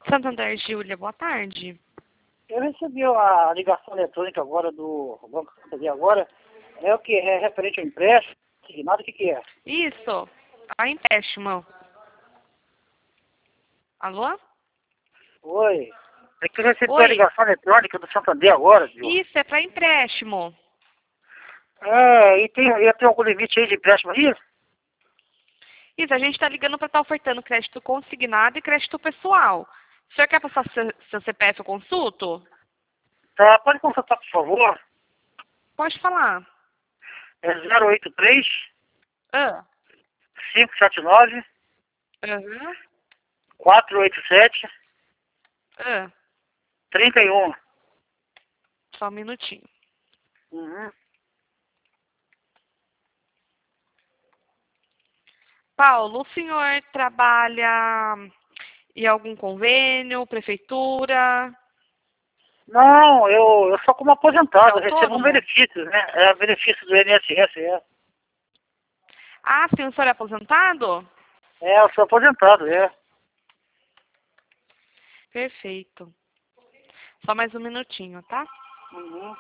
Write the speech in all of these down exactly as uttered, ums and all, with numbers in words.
Santander, Júlia, boa tarde. Eu recebi a ligação eletrônica agora do Banco Santander agora. É o que? É referente ao empréstimo? Nada, o que que é? Isso, a empréstimo. Alô? Oi. É que eu recebi Oi. a ligação eletrônica do Santander agora, viu? Isso, é para empréstimo. É, e tem, e tem algum limite aí de empréstimo aí? Isso, a gente está ligando para estar ofertando crédito consignado e crédito pessoal. O senhor quer passar seu, seu C P F eu consulto? Tá, pode consultar, por favor. Pode falar. É zero oito três, Ah. cinco sete nove, Uhum. quatro oito sete, Ah. três um. Só um minutinho. Uhum. Paulo, o senhor trabalha em algum convênio, prefeitura? Não, eu, eu sou como aposentado, eu recebo um Autônomo? benefício, né? É benefício do I N S S, é. Ah, sim, o senhor é aposentado? É, eu sou aposentado, é. Perfeito. Só mais um minutinho, tá? Uhum.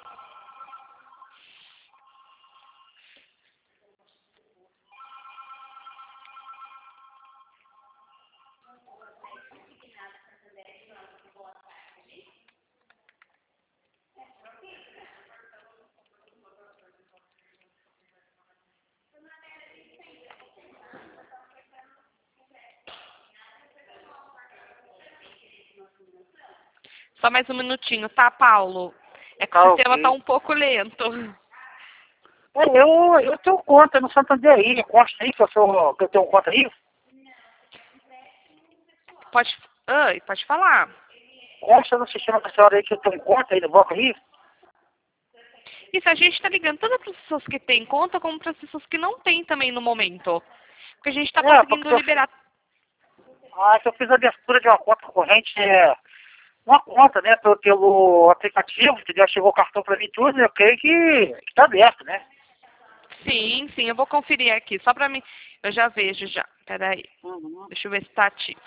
Só mais um minutinho, tá, Paulo? É que o Tá, sistema tá ok. um pouco lento. É, eu, eu tenho conta no Santander aí, consta aí que eu, sou, que eu tenho conta aí. Pode, Oi, pode falar. Consta no sistema da senhora aí que eu tenho conta aí no banco aí. Isso, a gente tá ligando tanto para as pessoas que têm conta como para as pessoas que não têm também no momento. Porque a gente tá É, conseguindo porque eu, liberar. ah, que eu fiz a abertura de uma conta corrente, é, uma conta, né, pelo, pelo aplicativo, entendeu? Chegou o cartão pra mim e tudo, eu creio que, que tá aberto, né? Sim, sim, eu vou conferir aqui, só para mim. Eu já vejo já. Peraí. Uhum. Deixa eu ver se tá ativo.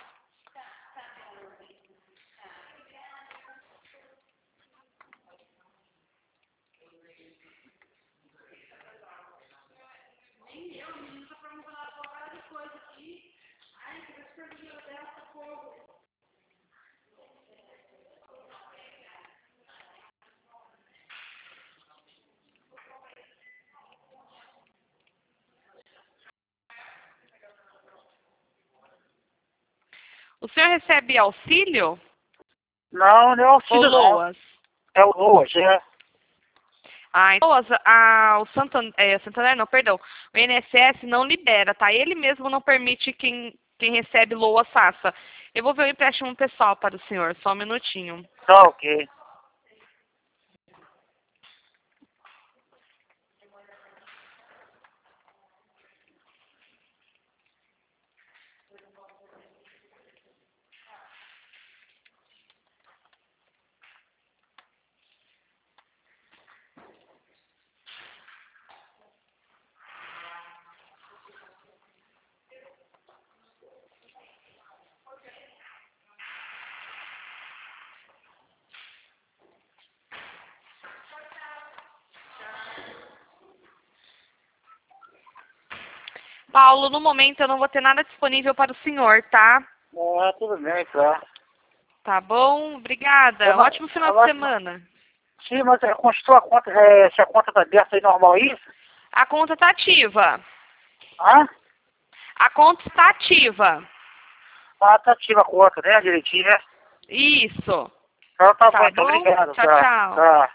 O senhor recebe auxílio Não, não é ou auxílio não. LOAS? É o Loas, é. Ah, então, LOAS, ah, o Santander, é, Santander não, perdão. O I N S S não libera, tá? Ele mesmo não permite quem, quem recebe LOAS faça. Eu vou ver o empréstimo pessoal para o senhor, só um minutinho. Tá, ok. Paulo, no momento eu não vou ter nada disponível para o senhor, tá? É, tudo bem, tá. Tá bom? É, Obrigada. Um mas, ótimo final de mas, semana. sim, mas é, constou a conta, é, se a conta tá aberta aí normal aí? A conta tá ativa. Ah? A conta está ativa. Ah, tá ativa a conta, né, direitinho, né? Isso. Então tá bom, Tá então, bom? obrigado, Tchau, tá. tchau. Tá.